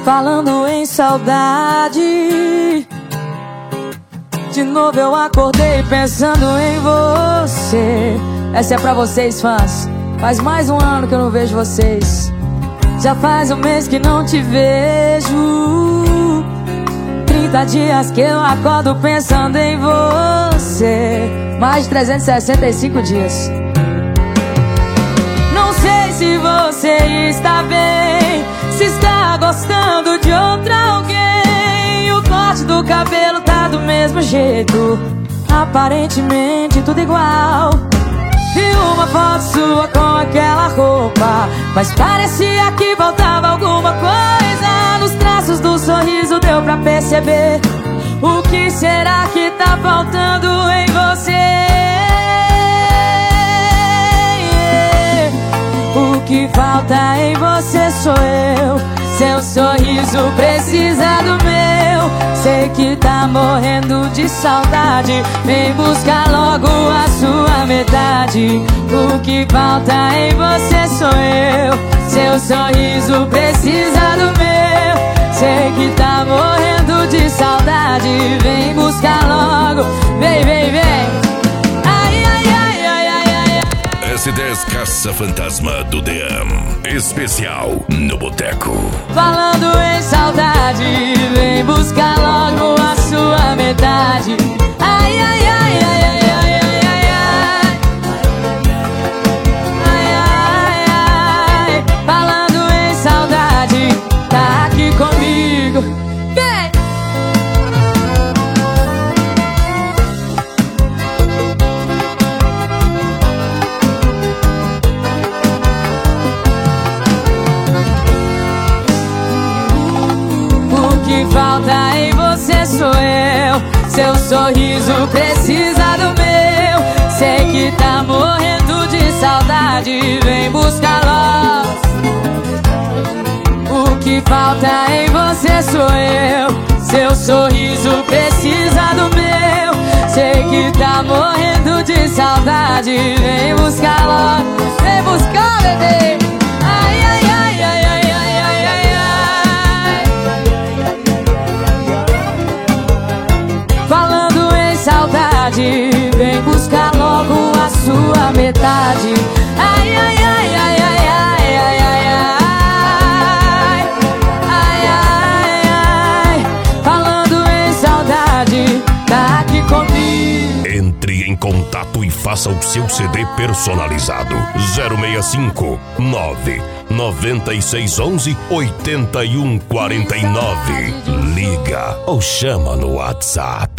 Falando em saudade, de novo eu acordei pensando em você. Essa é pra vocês, fãs. Faz mais um ano que eu não vejo vocês. Já faz um mês que não te vejo. 30 dias que eu acordo pensando em você. Mais de 365 dias. Não sei se você está bem, se está gostando de outra alguém. O corte do cabelo tá do mesmo jeito, aparentemente tudo igual. Vi uma foto sua com aquela roupa, mas parecia que faltava alguma coisa. Nos traços do sorriso deu pra perceber. O que será que tá faltando em você? O que falta em você sou eu. Seu sorriso precisa do meu. Sei que tá morrendo de saudade. Vem buscar logo a sua metade. O que falta em você sou eu. Seu sorriso precisa do meu. Sei que tá morrendo de saudade. Vem buscar logo. Vem, vem, vem. S10 Caça-Fantasma do DM, especial no Boteco. Falando em saudade, vem buscar logo a sua metade. Ai, ai, ai, ai, ai, ai, ai, ai, ai, ai, ai. Falando em saudade, tá aqui comigo. Vem! O que falta em você sou eu. Seu sorriso precisa do meu. Sei que tá morrendo de saudade. Vem buscar logo. O que falta em você sou eu. Seu sorriso precisa do meu. Sei que tá morrendo de saudade. Vem buscar logo. Vem buscar, bebê. Ai, ai, ai, ai, ai, ai, ai, ai, ai. Falando em saudade, vem buscar logo a sua metade. Ai, ai, ai, ai, ai, ai, ai, ai, ai, ai, ai, ai. Falando em saudade, tá aqui comigo. Entre em contato e faça o seu CD personalizado. 065 99611 8149. Liga ou chama no WhatsApp.